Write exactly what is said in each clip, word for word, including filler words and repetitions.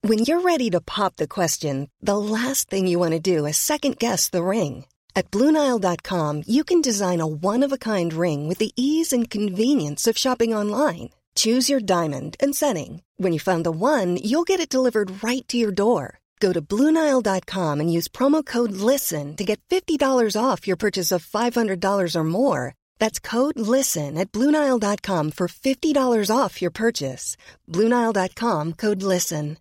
When you're ready to pop the question, the last thing you want to do is second-guess the ring. At Blue Nile dot com, you can design a one-of-a-kind ring with the ease and convenience of shopping online. Choose your diamond and setting. When you find the one, you'll get it delivered right to your door. Go to Blue Nile dot com and use promo code LISTEN to get fifty dollars off your purchase of five hundred dollars or more. That's code LISTEN at Blue Nile dot com for fifty dollars off your purchase. Blue Nile dot com, code LISTEN.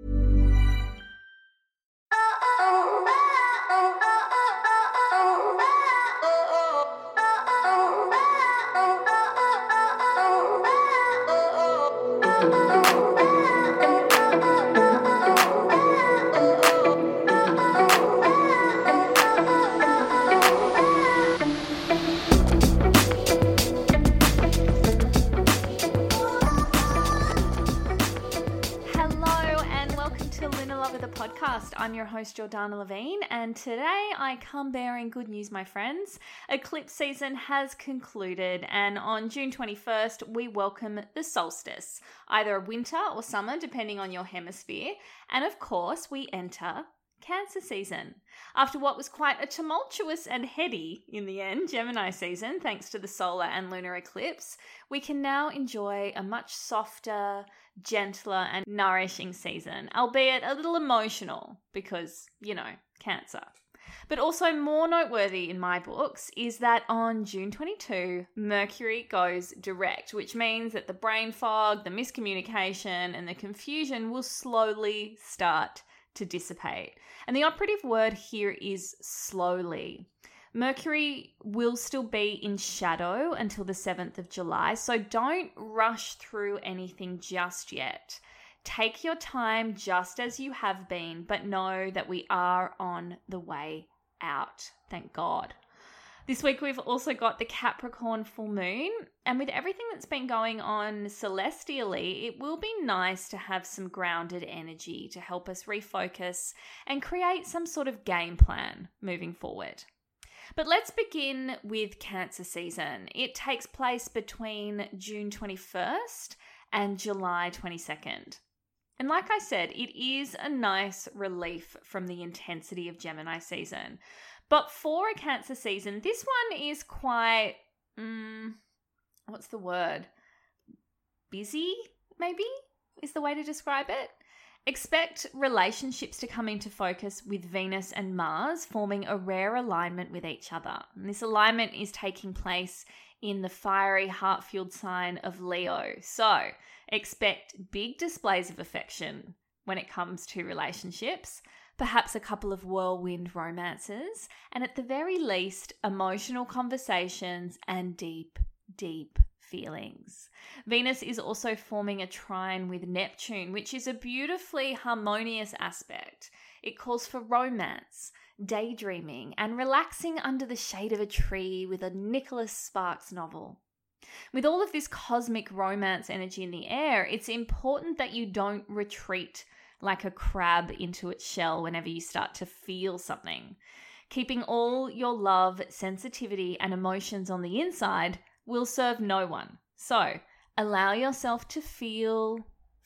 Podcast. I'm your host, Jordana Levine, and today I come bearing good news, my friends. Eclipse season has concluded, and on June twenty-first, we welcome the solstice, either winter or summer, depending on your hemisphere, and of course, we enter Cancer season. After what was quite a tumultuous and heady, in the end, Gemini season, thanks to the solar and lunar eclipse, we can now enjoy a much softer, gentler and nourishing season, albeit a little emotional because, you know, Cancer. But also more noteworthy in my books is that on June twenty-second, Mercury goes direct, which means that the brain fog, the miscommunication and the confusion will slowly start to dissipate. And the operative word here is slowly. Mercury will still be in shadow until the seventh of July, so don't rush through anything just yet. Take your time just as you have been, but know that we are on the way out. Thank God. This week we've also got the Capricorn full moon, and with everything that's been going on celestially, it will be nice to have some grounded energy to help us refocus and create some sort of game plan moving forward. But let's begin with Cancer season. It takes place between June twenty-first and July twenty-second. And like I said, it is a nice relief from the intensity of Gemini season. But for a Cancer season, this one is quite, um, what's the word? Busy, maybe, is the way to describe it. Expect relationships to come into focus with Venus and Mars forming a rare alignment with each other. And this alignment is taking place in the fiery, heart-fueled sign of Leo. So expect big displays of affection when it comes to relationships, perhaps a couple of whirlwind romances, and at the very least, emotional conversations and deep, deep feelings. Venus is also forming a trine with Neptune, which is a beautifully harmonious aspect. It calls for romance, daydreaming, and relaxing under the shade of a tree with a Nicholas Sparks novel. With all of this cosmic romance energy in the air, it's important that you don't retreat like a crab into its shell whenever you start to feel something. Keeping all your love, sensitivity, and emotions on the inside will serve no one. So allow yourself to feel,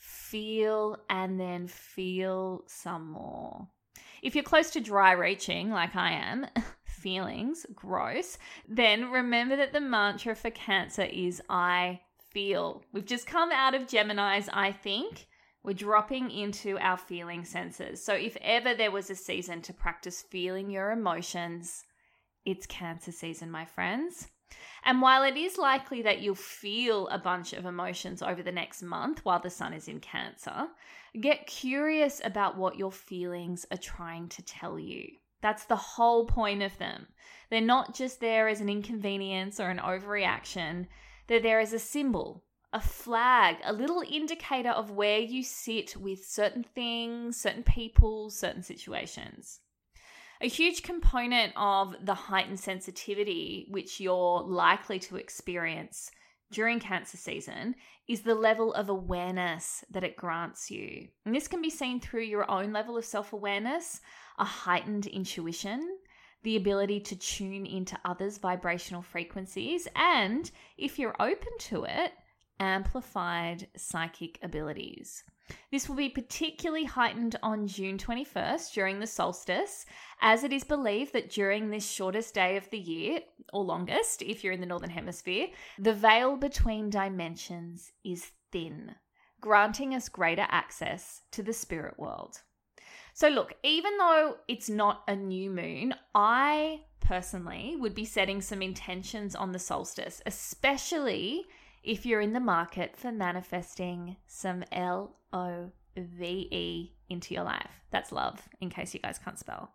feel, and then feel some more. If you're close to dry reaching, like I am, feelings, gross, then remember that the mantra for Cancer is I feel. We've just come out of Gemini's I think. We're dropping into our feeling senses. So if ever there was a season to practice feeling your emotions, it's Cancer season, my friends. And while it is likely that you'll feel a bunch of emotions over the next month while the sun is in Cancer, get curious about what your feelings are trying to tell you. That's the whole point of them. They're not just there as an inconvenience or an overreaction. They're there as a symbol, a flag, a little indicator of where you sit with certain things, certain people, certain situations. A huge component of the heightened sensitivity which you're likely to experience during Cancer season is the level of awareness that it grants you. And this can be seen through your own level of self-awareness, a heightened intuition, the ability to tune into others' vibrational frequencies, and, if you're open to it, amplified psychic abilities. This will be particularly heightened on June twenty-first during the solstice, as it is believed that during this shortest day of the year, or longest if you're in the Northern Hemisphere, the veil between dimensions is thin, granting us greater access to the spirit world. So look, even though it's not a new moon, I personally would be setting some intentions on the solstice, especially if you're in the market for manifesting some L O V E into your life. That's love, in case you guys can't spell.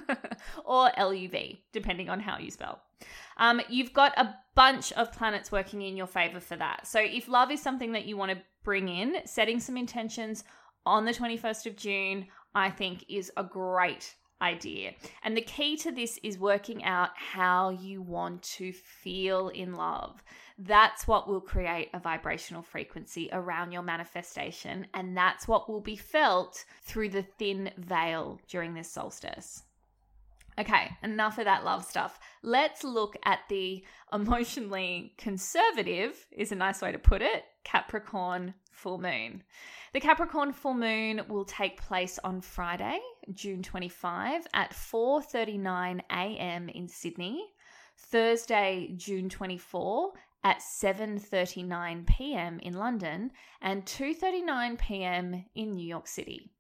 Or L U V, depending on how you spell. Um, you've got a bunch of planets working in your favor for that. So if love is something that you want to bring in, setting some intentions on the twenty-first of June, I think is a great idea. And the key to this is working out how you want to feel in love. That's what will create a vibrational frequency around your manifestation, and that's what will be felt through the thin veil during this solstice. Okay, enough of that love stuff. Let's look at the emotionally conservative, is a nice way to put it, Capricorn full moon. The Capricorn full moon will take place on Friday, June twenty-fifth at four thirty-nine a.m. in Sydney, Thursday, June twenty-fourth at seven thirty-nine p.m. in London, and two thirty-nine p.m. in New York City.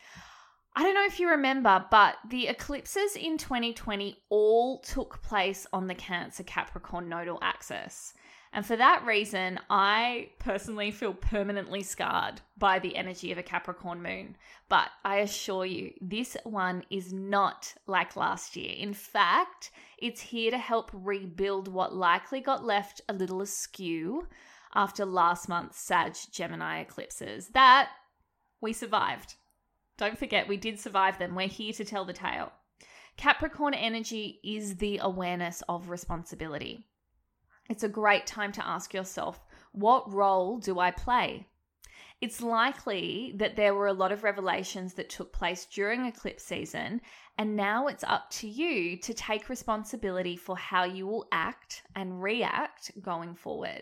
I don't know if you remember, but the eclipses in twenty twenty all took place on the Cancer Capricorn nodal axis. And for that reason, I personally feel permanently scarred by the energy of a Capricorn moon. But I assure you, this one is not like last year. In fact, it's here to help rebuild what likely got left a little askew after last month's Sag-Gemini eclipses. That we survived. Don't forget, we did survive them. We're here to tell the tale. Capricorn energy is the awareness of responsibility. It's a great time to ask yourself, what role do I play? It's likely that there were a lot of revelations that took place during eclipse season, and now it's up to you to take responsibility for how you will act and react going forward.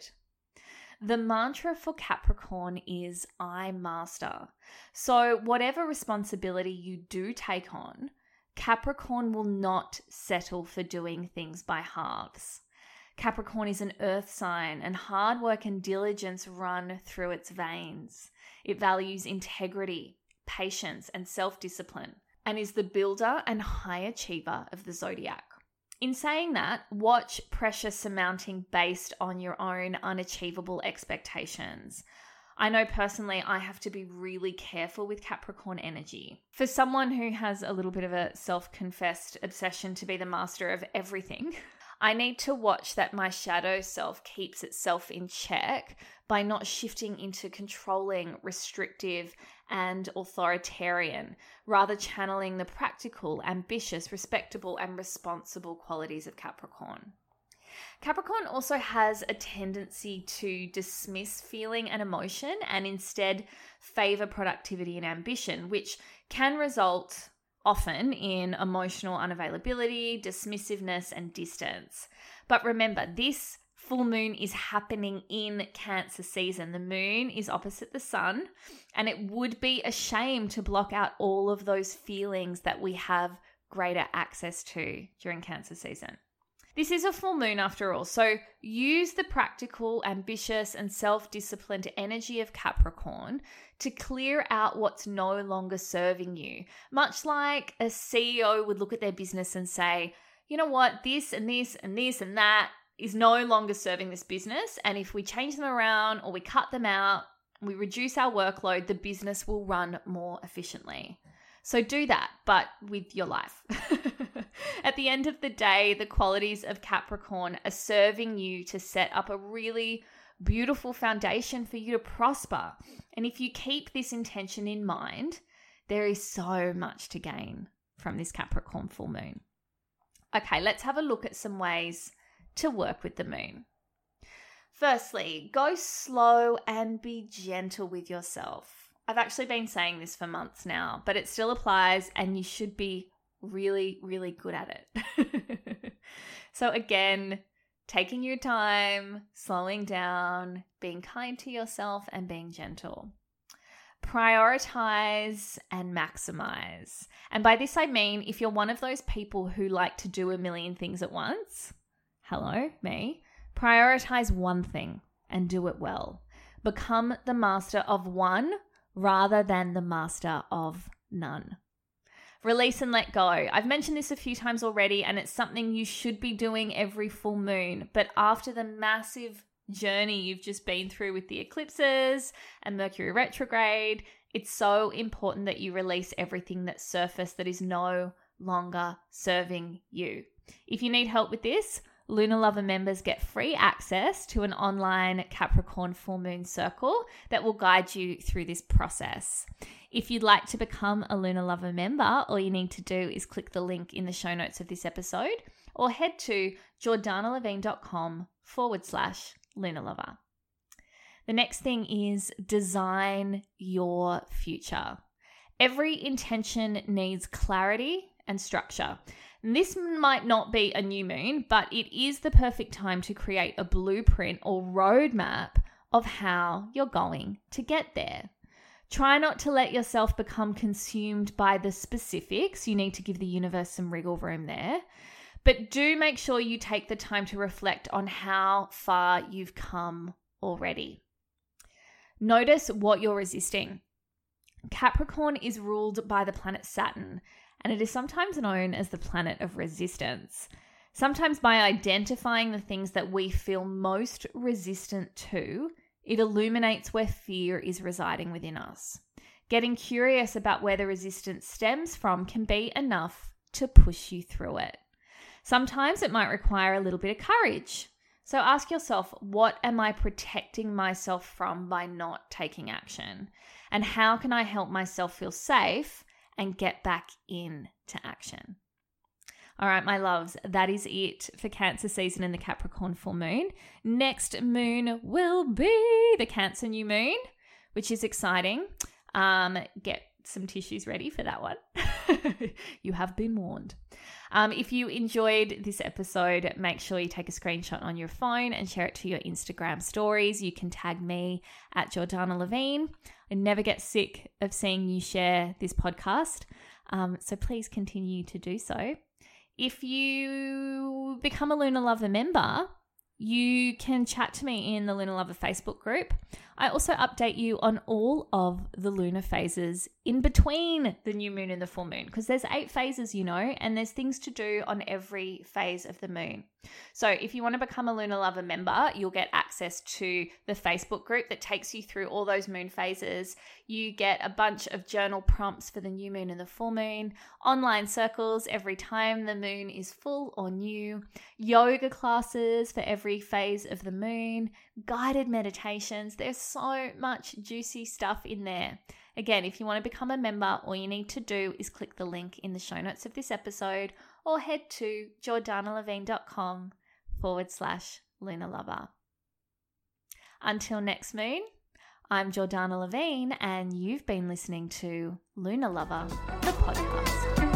The mantra for Capricorn is I master. So whatever responsibility you do take on, Capricorn will not settle for doing things by halves. Capricorn is an earth sign, and hard work and diligence run through its veins. It values integrity, patience, and self-discipline, and is the builder and high achiever of the zodiac. In saying that, watch pressure surmounting based on your own unachievable expectations. I know personally I have to be really careful with Capricorn energy. For someone who has a little bit of a self-confessed obsession to be the master of everything, I need to watch that my shadow self keeps itself in check by not shifting into controlling, restrictive, and authoritarian, rather channeling the practical, ambitious, respectable, and responsible qualities of Capricorn. Capricorn also has a tendency to dismiss feeling and emotion and instead favor productivity and ambition, which can result often in emotional unavailability, dismissiveness, and distance. But remember, this full moon is happening in Cancer season. The moon is opposite the sun, and it would be a shame to block out all of those feelings that we have greater access to during Cancer season. This is a full moon after all, so use the practical, ambitious, and self-disciplined energy of Capricorn to clear out what's no longer serving you. Much like a C E O would look at their business and say, you know what, this and this and this and that is no longer serving this business, and if we change them around or we cut them out, we reduce our workload, the business will run more efficiently. So do that, but with your life. At the end of the day, the qualities of Capricorn are serving you to set up a really beautiful foundation for you to prosper. And if you keep this intention in mind, there is so much to gain from this Capricorn full moon. Okay, let's have a look at some ways to work with the moon. Firstly, go slow and be gentle with yourself. I've actually been saying this for months now, but it still applies and you should be really, really good at it. So again, taking your time, slowing down, being kind to yourself and being gentle. prioritize and maximize. And by this, I mean, if you're one of those people who like to do a million things at once, hello, me, prioritize one thing and do it well. Become the master of one rather than the master of none. Release and let go. I've mentioned this a few times already, and it's something you should be doing every full moon. But after the massive journey you've just been through with the eclipses and Mercury retrograde, it's so important that you release everything that's surfaced that is no longer serving you. If you need help with this, Lunar Lover members get free access to an online Capricorn full moon circle that will guide you through this process. If you'd like to become a Lunar Lover member, all you need to do is click the link in the show notes of this episode or head to jordanalevine.com forward slash Lunar Lover. The next thing is design your future. Every intention needs clarity and structure. And this might not be a new moon, but it is the perfect time to create a blueprint or roadmap of how you're going to get there. Try not to let yourself become consumed by the specifics. You need to give the universe some wriggle room there. But do make sure you take the time to reflect on how far you've come already. Notice what you're resisting. Capricorn is ruled by the planet Saturn, and it is sometimes known as the planet of resistance. Sometimes by identifying the things that we feel most resistant to, it illuminates where fear is residing within us. Getting curious about where the resistance stems from can be enough to push you through it. Sometimes it might require a little bit of courage. So ask yourself, what am I protecting myself from by not taking action? And how can I help myself feel safe and get back into action? All right, my loves, that is it for Cancer season and the Capricorn full moon. Next moon will be the Cancer new moon, which is exciting. Um, get some tissues ready for that one. You have been warned. Um, if you enjoyed this episode, make sure you take a screenshot on your phone and share it to your Instagram stories. You can tag me at Jordana Levine. I never get sick of seeing you share this podcast, um, so please continue to do so. If you become a Lunar Lover member, you can chat to me in the Lunar Lover Facebook group. I also update you on all of the lunar phases in between the new moon and the full moon, because there's eight phases, you know, and there's things to do on every phase of the moon. So if you want to become a Lunar Lover member, you'll get access to the Facebook group that takes you through all those moon phases. You get a bunch of journal prompts for the new moon and the full moon, online circles every time the moon is full or new, yoga classes for every phase of the moon, guided meditations. There's so much juicy stuff in there. Again, if you want to become a member, all you need to do is click the link in the show notes of this episode or head to jordanalevine.com forward slash Lunar Lover. Until next moon, I'm Jordana Levine, and you've been listening to Lunar Lover, the podcast.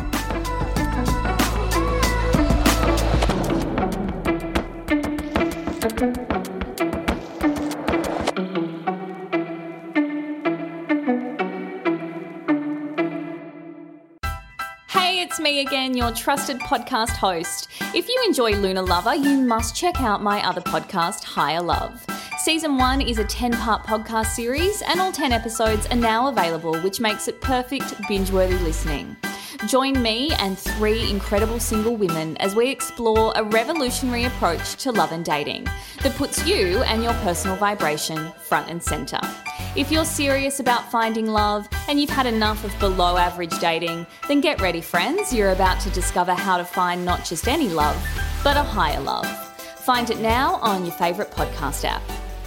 It's me again, your trusted podcast host. If you enjoy Lunar Lover, you must check out my other podcast, Higher Love. Season one is a ten-part podcast series, and all ten episodes are now available, which makes it perfect binge-worthy listening. Join me and three incredible single women as we explore a revolutionary approach to love and dating that puts you and your personal vibration front and centre. If you're serious about finding love and you've had enough of below average dating, then get ready, friends. You're about to discover how to find not just any love, but a higher love. Find it now on your favourite podcast app.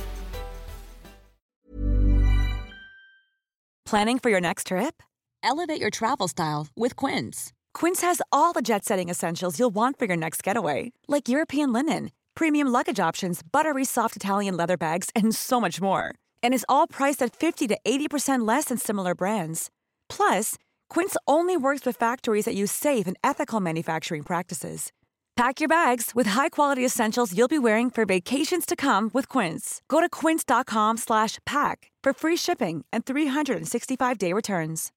Planning for your next trip? Elevate your travel style with Quince. Quince has all the jet-setting essentials you'll want for your next getaway, like European linen, premium luggage options, buttery soft Italian leather bags, and so much more. And is all priced at fifty to eighty percent less than similar brands. Plus, Quince only works with factories that use safe and ethical manufacturing practices. Pack your bags with high-quality essentials you'll be wearing for vacations to come with Quince. Go to quince.com slash pack for free shipping and three sixty-five day returns.